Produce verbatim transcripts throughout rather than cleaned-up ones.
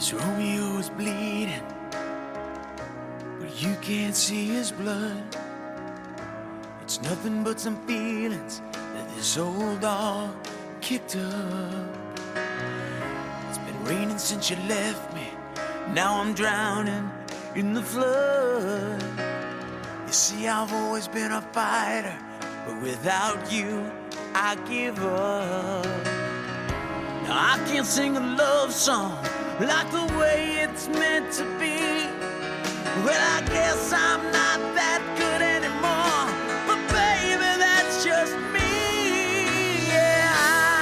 This Romeo is bleeding, but you can't see his blood. It's nothing but some feelings that this old dog kicked up. It's been raining since you left me, now I'm drowning in the flood. You see, I've always been a fighter, but without you, I give up. Now I can't sing a love song like the way it's meant to be. Well, I guess I'm not that good anymore, but baby, that's just me. Yeah,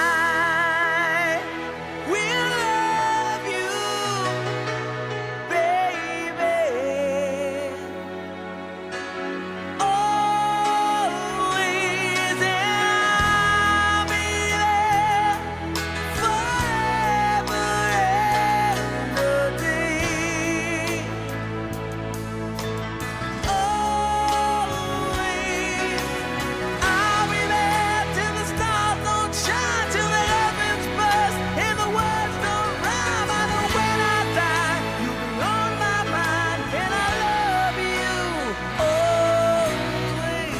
I will love you, baby, always, and I'll be there forever and a day. Always, I'll be there till the stars don't shine, till the heavens burst and the words don't rhyme. I know when I die, you'll be on my mind, and I love you always.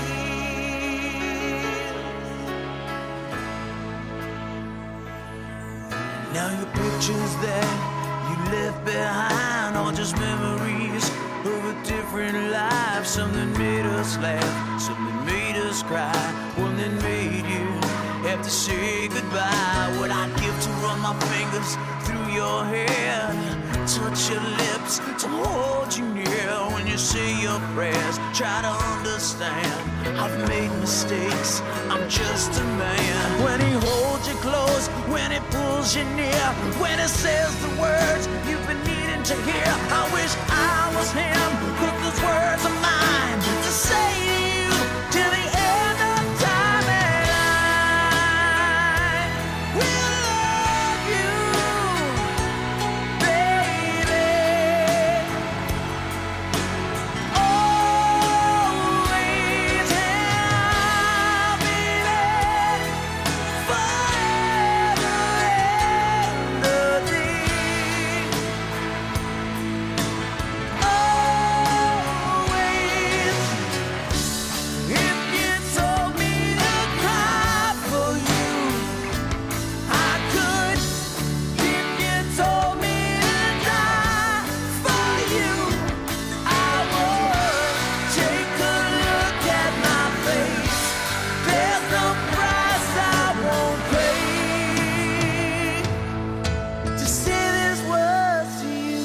Now your pictures that you left behind are just memories of a different life. Something made us laugh, something made us cry, one that made you have to say goodbye. What I'd give to run my fingers through your hair, touch your lips, to hold you near when you say your prayers. Try to understand, I've made mistakes, I'm just a man. When he holds you close, when he pulls you near, when he says the words you've been needing to hear, I wish I was him, but those words are mine to say to you till the end of time. And I will love you, baby, always, and I'll be there forever and a day. Always, if you told me to cry for you, I could. If you told me to die for you, I would. Take a look at my face, there's no price I won't pay to say these words to you.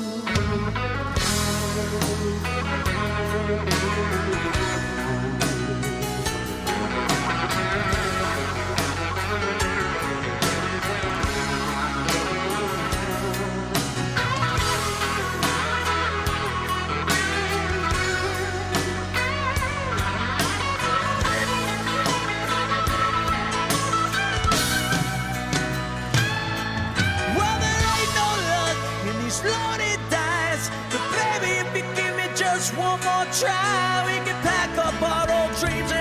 Well, there ain't no luck in these loaded dice, but baby, if you give me just one more try, we can pack up our old dreams